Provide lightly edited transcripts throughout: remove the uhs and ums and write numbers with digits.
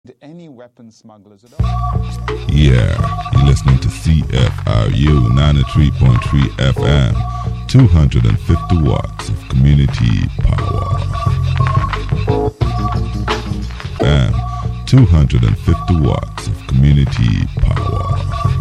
Any weapon smugglers at all. Yeah, you're listening to CFRU 93.3 FM, 250 watts of community power. And 250 watts of community power.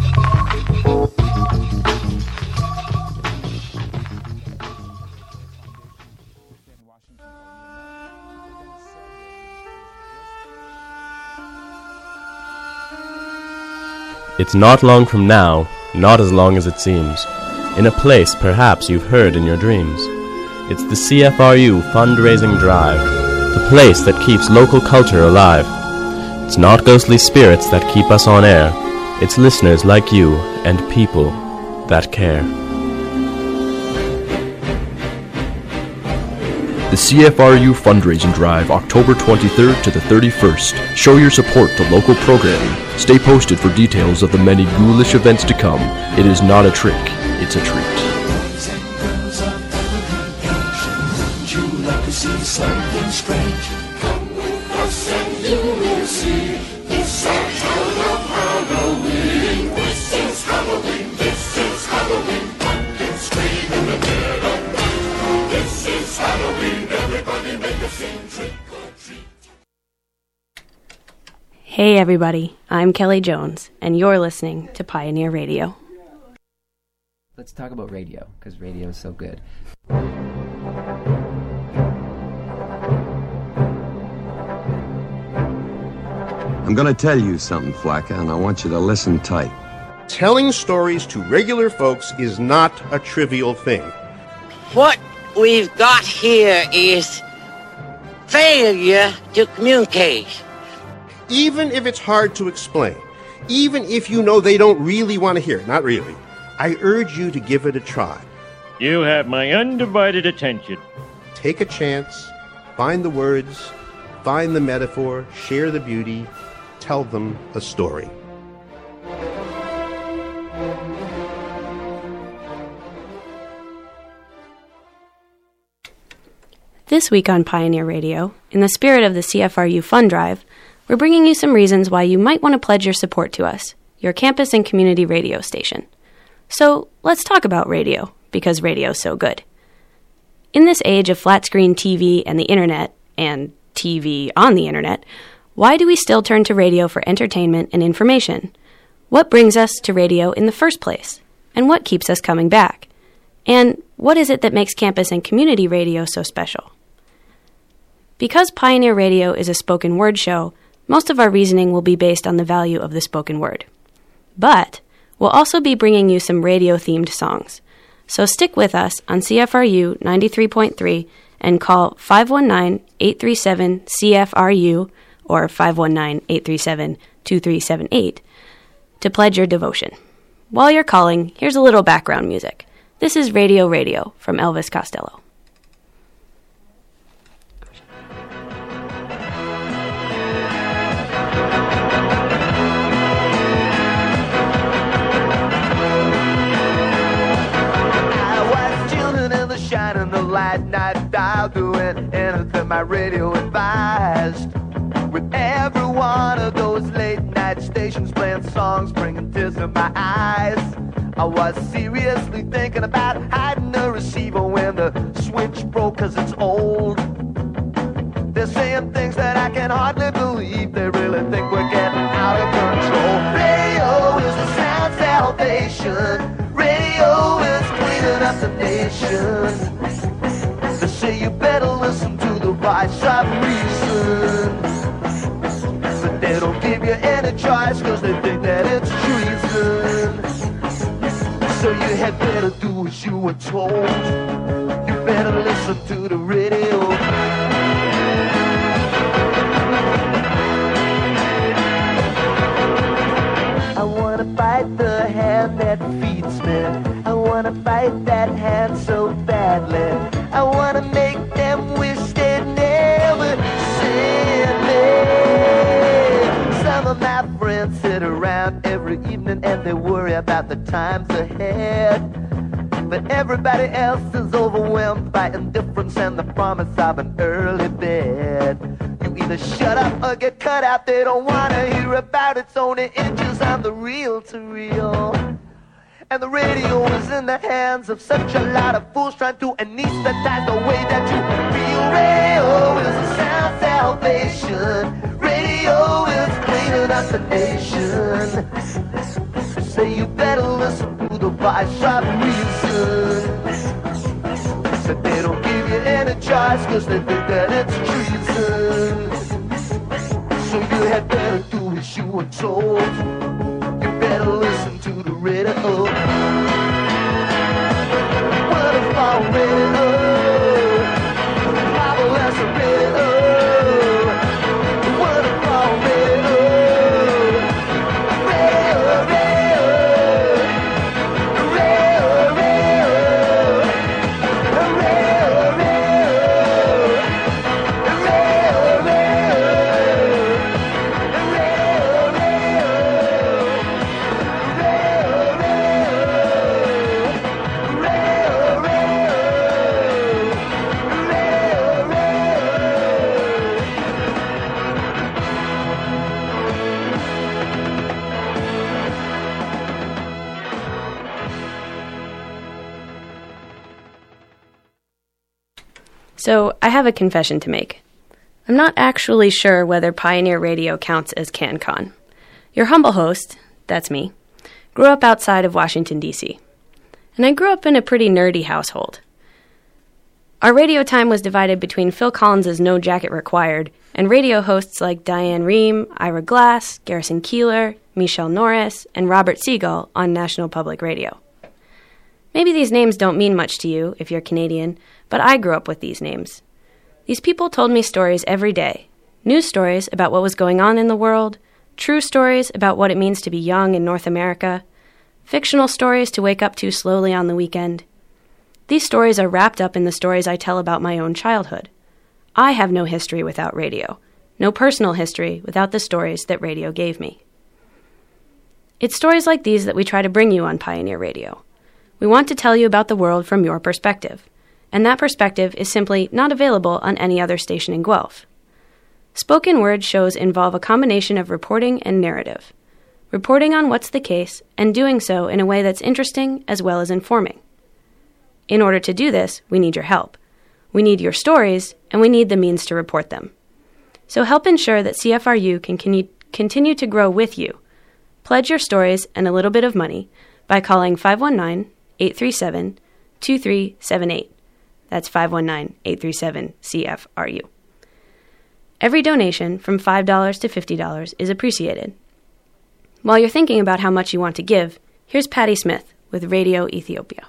It's not long from now, not as long as it seems, in a place perhaps you've heard in your dreams. It's the CFRU fundraising drive, the place that keeps local culture alive. It's not ghostly spirits that keep us on air, it's listeners like you and people that care. The CFRU Fundraising Drive, October 23rd to the 31st. Show your support to local programming. Stay posted for details of the many ghoulish events to come. It is not a trick, it's a treat. Hey everybody, I'm Kelly Jones, and you're listening to Pioneer Radio. Let's talk about radio, because radio is so good. I'm going to tell you something, Flacca, and I want you to listen tight. Telling stories to regular folks is not a trivial thing. What we've got here is failure to communicate. Even if it's hard to explain, even if you know they don't really want to hear it, not really, I urge you to give it a try. You have my undivided attention. Take a chance, find the words, find the metaphor, share the beauty, tell them a story. This week on Pioneer Radio, in the spirit of the CFRU Fund Drive, we're bringing you some reasons why you might want to pledge your support to us, your campus and community radio station. So let's talk about radio, because radio's so good. In this age of flat-screen TV and the internet, and TV on the internet, why do we still turn to radio for entertainment and information? What brings us to radio in the first place? And what keeps us coming back? And what is it that makes campus and community radio so special? Because Pioneer Radio is a spoken word show, most of our reasoning will be based on the value of the spoken word. But we'll also be bringing you some radio-themed songs. So stick with us on CFRU 93.3 and call 519-837-CFRU or 519-837-2378 to pledge your devotion. While you're calling, here's a little background music. This is Radio Radio from Elvis Costello. Shining the light, night dial, doing anything my radio advised. With every one of those late night stations playing songs, bringing tears to my eyes. I was seriously thinking about hiding the receiver when the switch broke, cause it's old. They're saying things that I can hardly believe. They really think we're getting out of control. Radio is the sound salvation. Radio is cleaning up the nation. They say you better listen to the voice of reason, but they don't give you any choice, cause they think that it's treason. So you had better do as you were told. You better listen to the radio. I wanna fight the hand that feeds me. I wanna fight that hand so badly. I wanna make them wish they'd never seen me. Some of my friends sit around every evening and they worry about the times ahead. But everybody else is overwhelmed by indifference and the promise of an early bed. You eat either shut up or get cut out. They don't wanna hear about its only inches on the reel to reel. And the radio is in the hands of such a lot of fools trying to anesthetize the way that you feel. Radio is a sound salvation. Radio is cleaning up the nation. Say you better listen to the voice of reason. Said they don't give you any choice cause they think that it's treason. So you had better do as you were told. You better listen to the radio. What if I'm radio? Bible as a radio. What if I'm radio? Radio, radio. Radio, radio. Radio, So, I have a confession to make. I'm not actually sure whether Pioneer Radio counts as CanCon. Your humble host, that's me, grew up outside of Washington, D.C. And I grew up in a pretty nerdy household. Our radio time was divided between Phil Collins' No Jacket Required and radio hosts like Diane Rehm, Ira Glass, Garrison Keillor, Michelle Norris, and Robert Siegel on National Public Radio. Maybe these names don't mean much to you if you're Canadian, but I grew up with these names. These people told me stories every day. News stories about what was going on in the world, true stories about what it means to be young in North America, fictional stories to wake up to slowly on the weekend. These stories are wrapped up in the stories I tell about my own childhood. I have no history without radio, no personal history without the stories that radio gave me. It's stories like these that we try to bring you on Pioneer Radio. We want to tell you about the world from your perspective, and that perspective is simply not available on any other station in Guelph. Spoken word shows involve a combination of reporting and narrative, reporting on what's the case and doing so in a way that's interesting as well as informing. In order to do this, we need your help. We need your stories, and we need the means to report them. So help ensure that CFRU can continue to grow with you. Pledge your stories and a little bit of money by calling 519-837-2378. That's 519-837-CFRU. Every donation from $5 to $50 is appreciated. While you're thinking about how much you want to give, here's Patti Smith with Radio Ethiopia.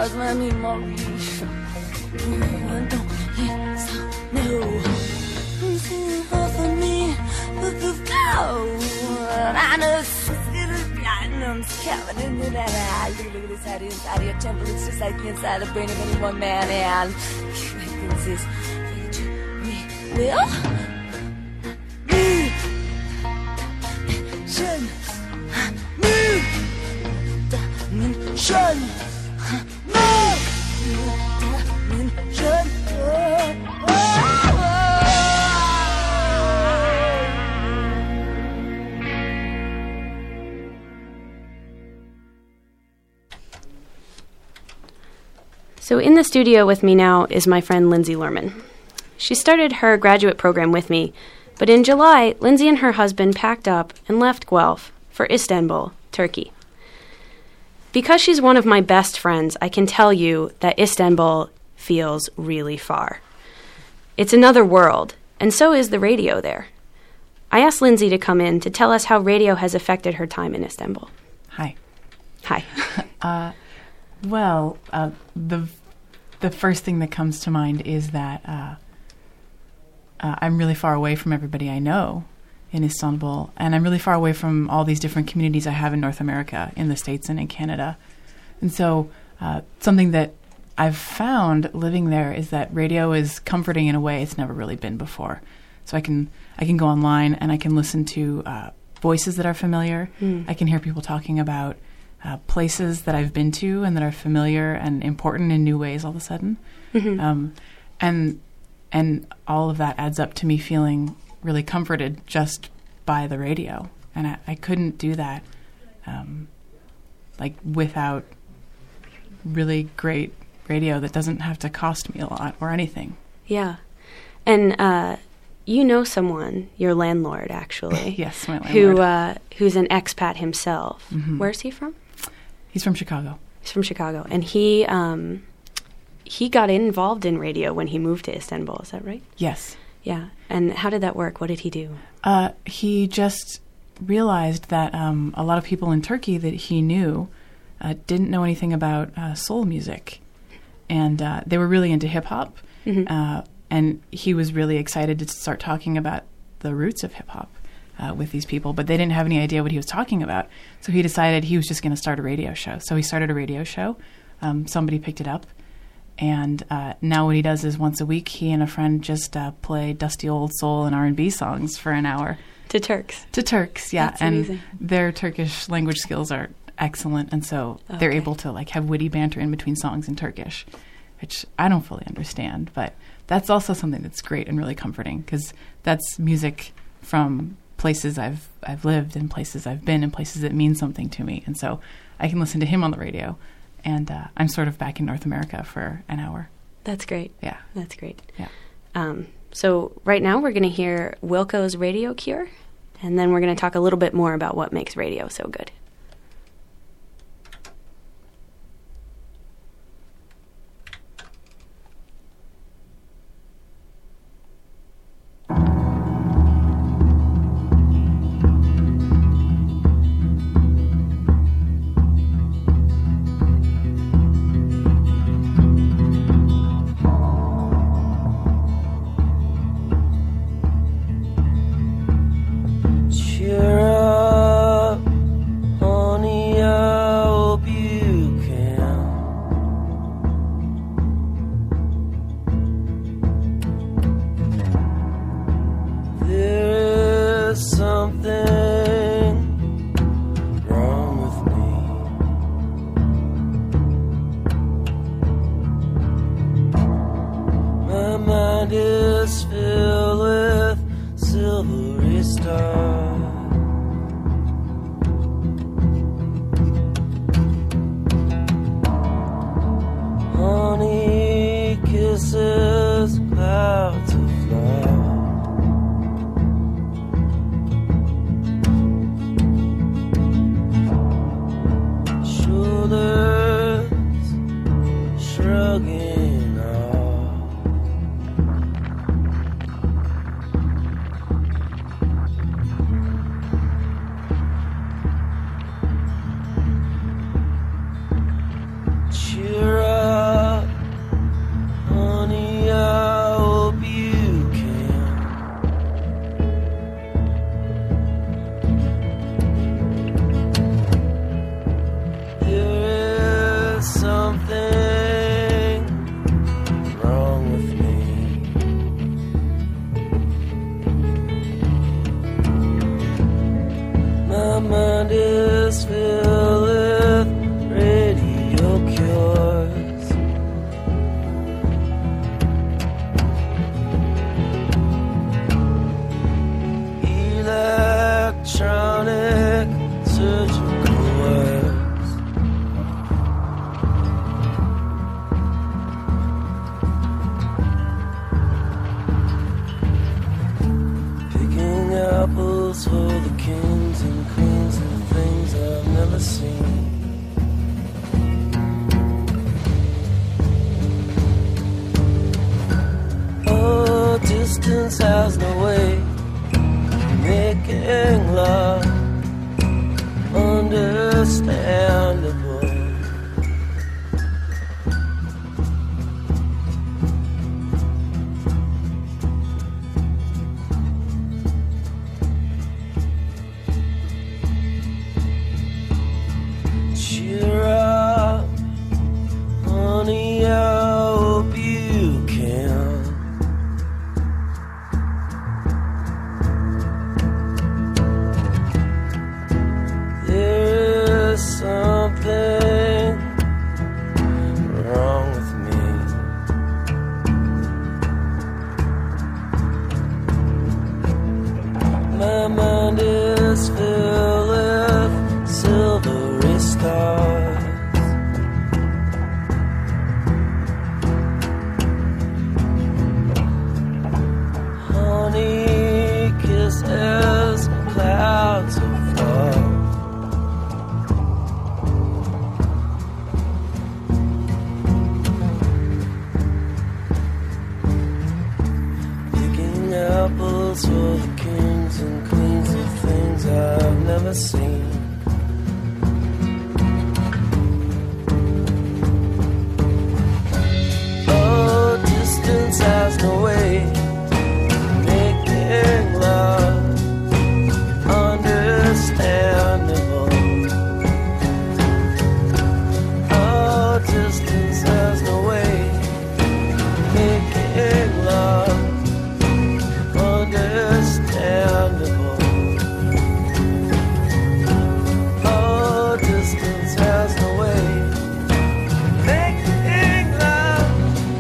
lost my memory. Don't listen, no. For me, but the flow. I know platinum's coming into that eye. Look at this out inside your temple. It's just like the inside the brain of any one man. And this is will So in the studio with me now is my friend Lindsay Lerman. She started her graduate program with me, but in July, Lindsay and her husband packed up and left Guelph for Istanbul, Turkey. Because she's one of my best friends, I can tell you that Istanbul feels really far. It's another world, and so is the radio there. I asked Lindsay to come in to tell us how radio has affected her time in Istanbul. Hi. Hi. Well, the first thing that comes to mind is that I'm really far away from everybody I know in Istanbul, and I'm really far away from all these different communities I have in North America, in the States and in Canada. And so something that I've found living there is that radio is comforting in a way it's never really been before. So I can go online and I can listen to voices that are familiar. I can hear people talking about places that I've been to and that are familiar and important in new ways all of a sudden. And all of that adds up to me feeling really comforted just by the radio. And I couldn't do that without really great radio that doesn't have to cost me a lot or anything. Yeah. And you know someone, your landlord, actually. Yes, my landlord. Who's an expat himself. Mm-hmm. Where's he from? He's from Chicago. He's from Chicago. And he got involved in radio when he moved to Istanbul. Is that right? Yes. Yeah. And how did that work? What did he do? He just realized that a lot of people in Turkey that he knew didn't know anything about soul music. And they were really into hip-hop. Mm-hmm. And he was really excited to start talking about the roots of hip-hop with these people. But they didn't have any idea what he was talking about. So he decided he was just going to start a radio show. So he started a radio show. Somebody picked it up. And now what he does is once a week, he and a friend just play dusty old soul and R&B songs for an hour. To Turks? To Turks, yeah. That's and amazing. Their Turkish language skills are excellent, and so they're able to have witty banter in between songs in Turkish, which I don't fully understand. But that's also something that's great and really comforting, because that's music from places I've lived and places I've been and places that mean something to me. And so I can listen to him on the radio. And I'm sort of back in North America for an hour. That's great. Yeah. That's great. Yeah. So right now we're going to hear Wilco's Radio Cure, and then we're going to talk a little bit more about what makes radio so good. Cheer up. apples for the kings and queens and things I've never seen. Oh, distance has no way of making love understandable. Cheer up, honey, I hope you can. There is something wrong with me. My mind is filled with silvery stars. Honey kisses clouds of fog. Picking apples for the kings and queens of things I've never seen. Oh, distance has no way of making love understandable. Oh, distance has no way of making love understandable. Oh, distance has no way of making love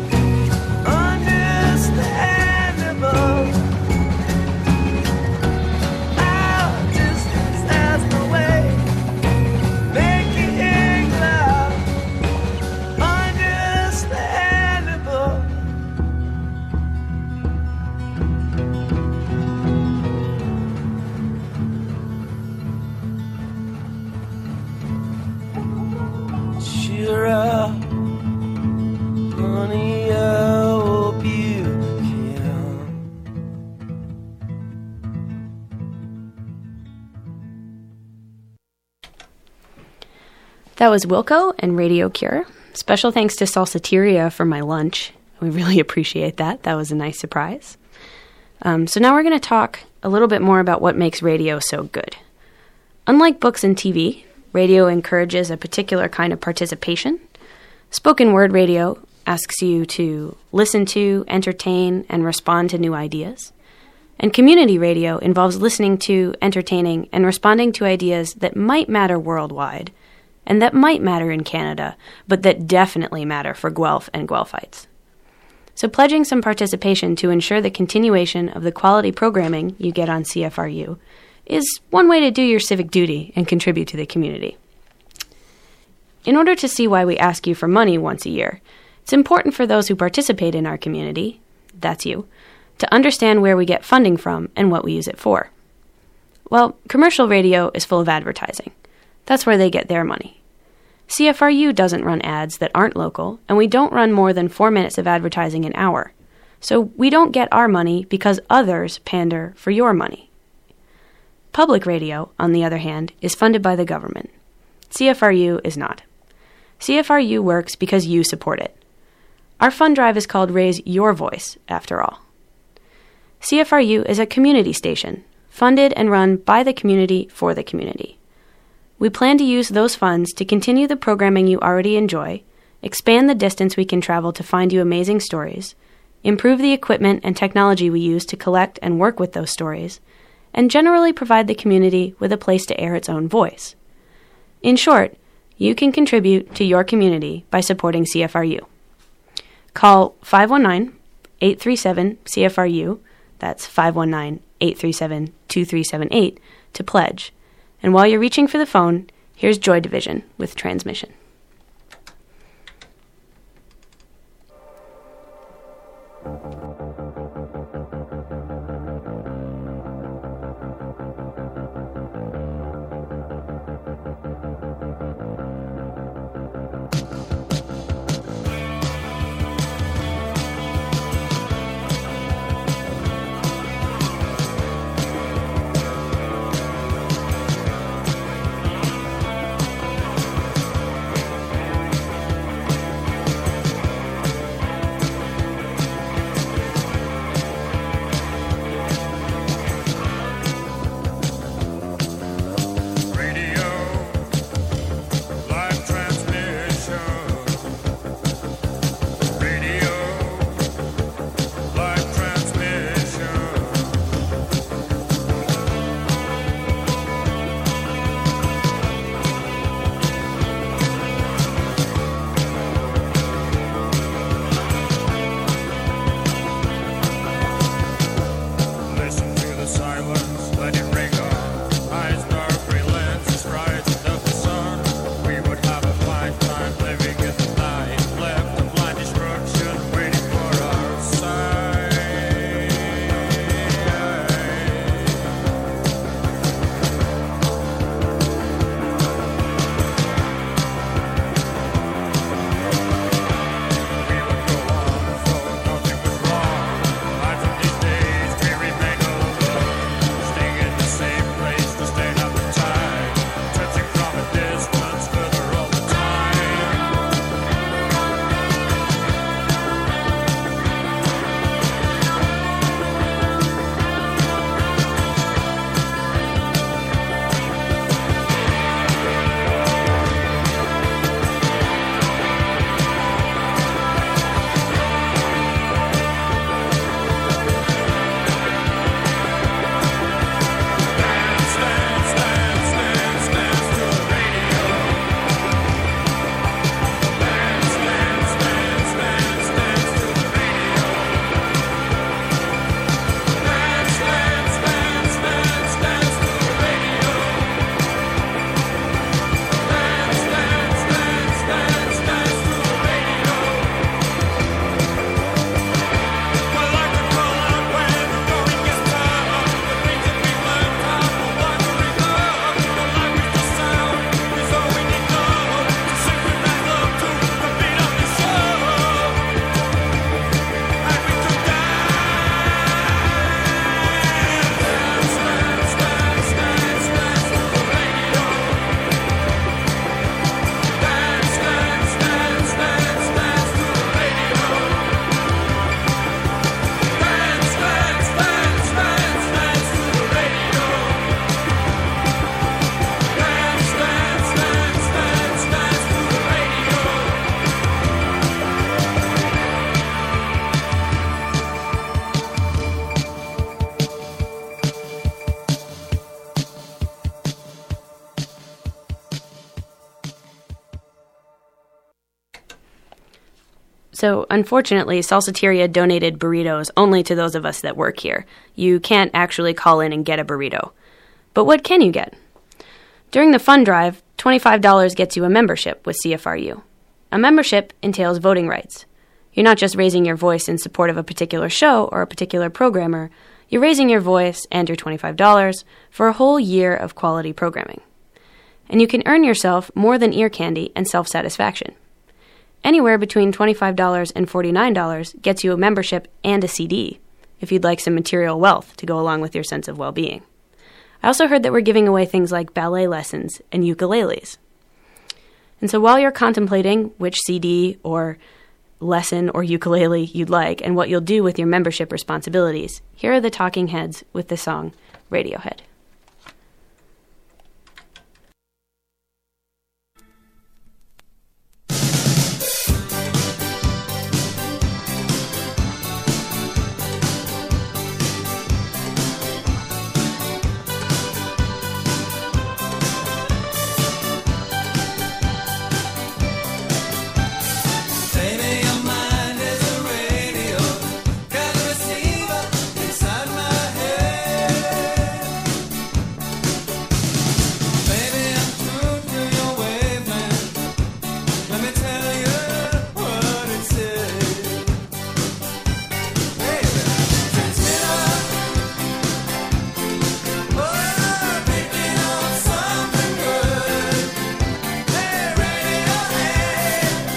understandable. Oh, distance has no way of making love understandable. Cheer up, honey, I hope you can. That was Wilco and Radio Cure. Special thanks to Salsateria for my lunch. We really appreciate that. That was a nice surprise. So now we're going to talk a little bit more about what makes radio so good. Unlike books and TV, radio encourages a particular kind of participation. Spoken word radio asks you to listen to, entertain, and respond to new ideas. And community radio involves listening to, entertaining, and responding to ideas that might matter worldwide, and that might matter in Canada, but that definitely matter for Guelph and Guelphites. So pledging some participation to ensure the continuation of the quality programming you get on CFRU is one way to do your civic duty and contribute to the community. In order to see why we ask you for money once a year, it's important for those who participate in our community, that's you, to understand where we get funding from and what we use it for. Well, commercial radio is full of advertising. That's where they get their money. CFRU doesn't run ads that aren't local, and we don't run more than 4 minutes of advertising an hour. So we don't get our money because others pander for your money. Public radio, on the other hand, is funded by the government. CFRU is not. CFRU works because you support it. Our fund drive is called Raise Your Voice, after all. CFRU is a community station, funded and run by the community for the community. We plan to use those funds to continue the programming you already enjoy, expand the distance we can travel to find you amazing stories, improve the equipment and technology we use to collect and work with those stories, and generally provide the community with a place to air its own voice. In short, you can contribute to your community by supporting CFRU. Call 519-837-CFRU, that's 519-837-2378, to pledge. And while you're reaching for the phone, here's Joy Division with Transmission. So, unfortunately, Salsateria donated burritos only to those of us that work here. You can't actually call in and get a burrito. But what can you get? During the fund drive, $25 gets you a membership with CFRU. A membership entails voting rights. You're not just raising your voice in support of a particular show or a particular programmer. You're raising your voice and your $25 for a whole year of quality programming. And you can earn yourself more than ear candy and self-satisfaction. Anywhere between $25 and $49 gets you a membership and a CD, if you'd like some material wealth to go along with your sense of well-being. I also heard that we're giving away things like ballet lessons and ukuleles. And so while you're contemplating which CD or lesson or ukulele you'd like and what you'll do with your membership responsibilities, here are the Talking Heads with the song Radiohead.